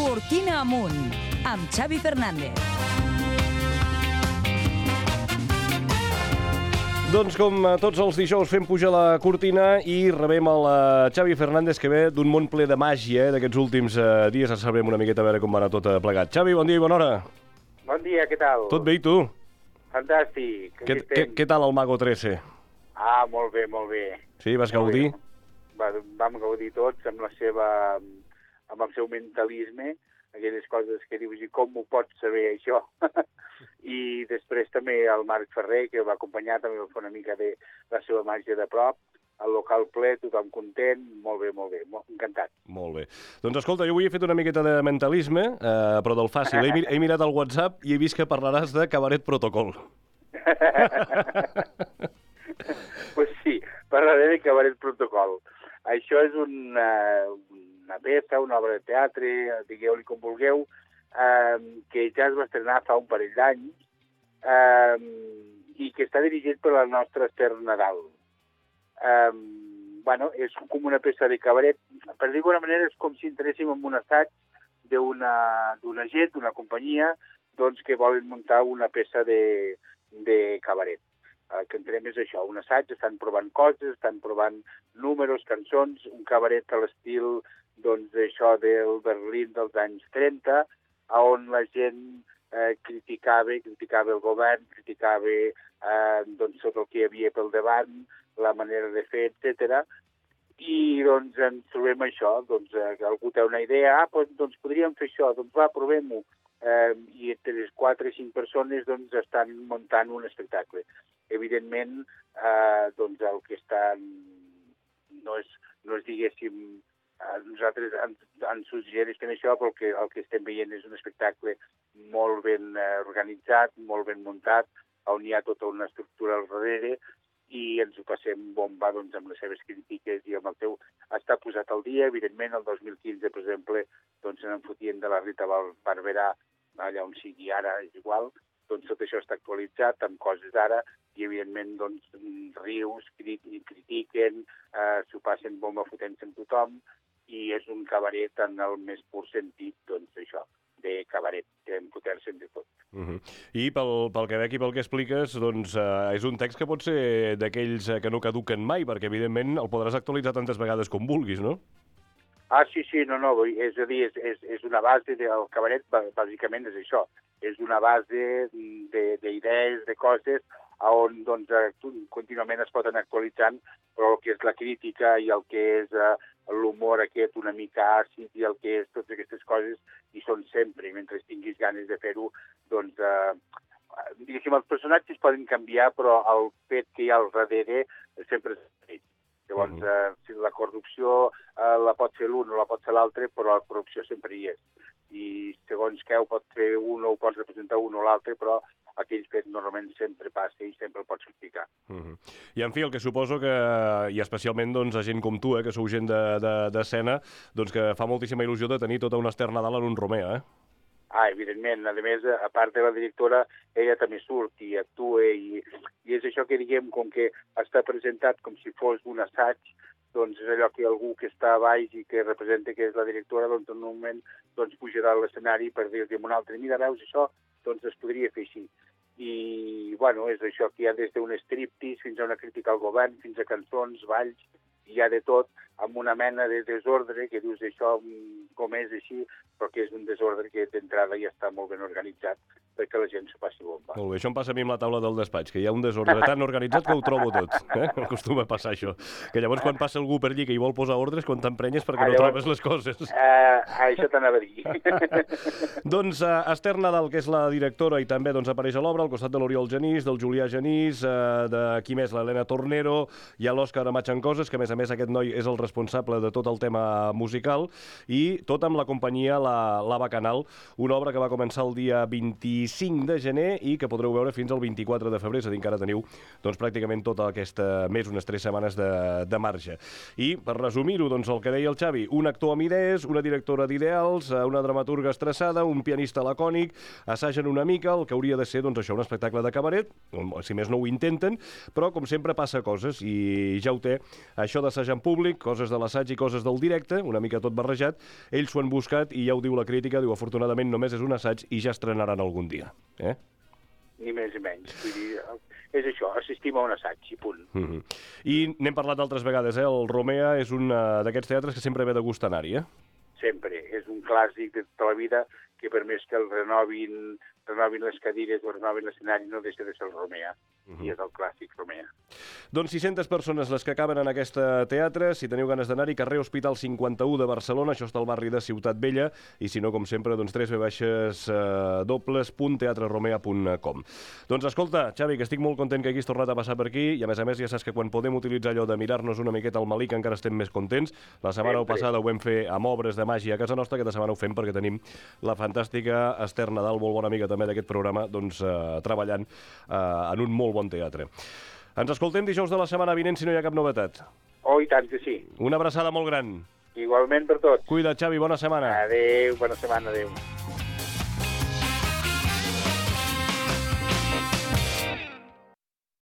Cortina amunt, amb Xavi Fernández. Doncs com tots els dijous fem pujar la cortina i rebem el Xavi Fernández, que ve d'un món ple de màgia d'aquests últims dies. Ens sabem una miqueta a veure com va anar tot plegat. Xavi, bon dia i bona hora. Bon dia, què tal? Tot bé i tu? Fantàstic. Què tal el Mago 13? Ah, molt bé, molt bé. Sí, vas gaudir? Vam gaudir tots amb el seu mentalisme, aquelles coses que dius, i com ho pots saber, això? I després també el Marc Ferrer, que va acompanyar, també va fer una mica de la seva màgia de prop, el local ple, tothom content, molt bé, encantat. Molt bé. Doncs escolta, jo avui he fet una miqueta de mentalisme, però del fàcil. He mirat el WhatsApp i he vist que parlaràs de Cabaret Protocol. Pues sí, parlaré de Cabaret Protocol. Això és una peça, una obra de teatre, digueu-li com vulgueu, que ja es va estrenar fa un parell d'anys i que està dirigit per la nostra Esther Nadal. És com una peça de cabaret. Per dir d'alguna manera, és com si entréssim en un assaig d'una gent, d'una companyia, doncs, que volen muntar una peça de cabaret. El que entrem és això, un assaig, estan provant coses, estan provant números, cançons, un cabaret a l'estil, doncs, això del Berlín dels anys 30, on la gent criticava el govern, criticava doncs, tot el que hi havia pel davant, la manera de fer, etc. I doncs ens trobem això, doncs algú té una idea, doncs podríem fer això, doncs va, provem-ho. I entre les 4 o 5 persones doncs estan muntant un espectacle. Evidentment, doncs el que estan no és diguéssim, nosaltres ens suggereixen això, perquè el que estem veient és un espectacle molt ben organitzat, molt ben muntat, on hi ha tota una estructura al darrere, i ens ho passem bomba doncs, amb les seves crítiques i amb el seu... Està posat al dia, evidentment, el 2015, per exemple, doncs se n'enfotien de la Rita Barberà, allà on sigui ara, és igual, doncs tot això està actualitzat amb coses d'ara, i evidentment doncs rius, critiquen, s'ho passen bomba fotent-se amb tothom, i és un cabaret en el més pur sentit, doncs això, de cabaret, de fotre-se'n de tot. I pel que veig i pel que expliques, doncs és un text que pot ser d'aquells que no caduquen mai, perquè evidentment el podràs actualitzar tantes vegades com vulguis, no? Ah, sí, no, és a dir, és una base del cabaret, bàsicament és això, és una base d'idees, de coses, on doncs, contínuament es poden actualitzant, però el que és la crítica i el que és l'humor aquest una mica àcid i el que és totes aquestes coses, hi són sempre, i mentre tinguis ganes de fer-ho, doncs, diguéssim, els personatges poden canviar, però el fet que hi ha al darrere sempre és el. Llavors, si la corrupció la pot fer l'un o la pot fer l'altre, però la corrupció sempre hi és. I segons què ho pot fer un o ho pots representar un o l'altre, però aquell fet normalment sempre passa i sempre el pots explicar. I en fi, el que suposo que, i especialment doncs, a gent com tu, que sou gent d'escena, doncs que fa moltíssima il·lusió de tenir tota una Esther Nadal en un Romea, Evidentment. A més, a part de la directora, ella també surt i actua, i és això que diguem, com que està presentat com si fos un assaig, doncs és allò que algú que està a baix i que representa que és la directora, doncs en un moment doncs, pujarà a l'escenari per dir-li a un altre, mira, veus això? Doncs es podria fer així. I, bueno, és això que hi ha des d'un striptease fins a una crítica al govern, fins a cançons, balls, hi ha de tot, amb una mena de desordre, que dius això com és així, però que és un desordre que d'entrada ja està molt ben organitzat perquè la gent s'ho passi bomba. Molt bé, això em passa a mi amb la taula del despatx, que hi ha un desordre tan organitzat que ho trobo tot. Acostuma a passar això. Que llavors quan passa algú per allí que hi vol posar ordres, quan t'emprenyes perquè no trobes les coses. Això t'anava a dir. Doncs Esther Nadal, que és la directora i també doncs, apareix a l'obra, al costat de l'Oriol Genís, del Julià Genís, de qui més, l'Helena Tornero, hi ha l'Òscar Amatxancoses, que a més aquest noi és el responsable de tot el tema musical, i tot amb la companyia La Bacanal, una obra que va començar el dia 25 de gener i que podreu veure fins al 24 de febrer, és a dir, encara teniu doncs, pràcticament tot aquest mes, unes 3 setmanes de marge. I, per resumir-ho, doncs, el que deia el Xavi, un actor amb idees, una directora d'ideals, una dramaturga estressada, un pianista lacònic, assagen una mica el que hauria de ser, doncs, això, un espectacle de cabaret, si més no ho intenten, però, com sempre, passa coses, i ja ho té, això d'assajar en públic, coses de l'assaig i coses del directe, una mica tot barrejat. Ells s'ho han buscat i ja ho diu la crítica, diu, afortunadament només és un assaig i ja estrenaran algun dia. Ni més ni menys. Vull dir, és això, assistim a un assaig i punt. I n'hem parlat altres vegades, el Romea és un d'aquests teatres que sempre ve de gust anar-hi, Sempre. És un clàssic de tota la vida que per més que el renovin les cadires o renovin l'escenari no deixa de ser el Romea. I és el clàssic Romea. Doncs 600 persones les que caben en aquest teatre. Si teniu ganes d'anar-hi, carrer Hospital 51 de Barcelona, això està al barri de Ciutat Vella, i si no, com sempre, doncs www.teatreromea.com. Doncs escolta, Xavi, que estic molt content que hagis tornat a passar per aquí, i a més ja saps que quan podem utilitzar allò de mirar-nos una miqueta al Malic encara estem més contents. La setmana passada ho vam fer amb obres de màgia a casa nostra, aquesta setmana ho fem perquè tenim la fantàstica Esther Nadal, molt bona amiga també d'aquest programa, doncs treballant en un molt bon teatre. Ens escoltem dijous de la setmana vinent si no hi ha cap novetat. Oh, i tant que sí. Una abraçada molt gran. Igualment per tots. Cuida't, Xavi, bona setmana. Adéu, bona setmana, adéu.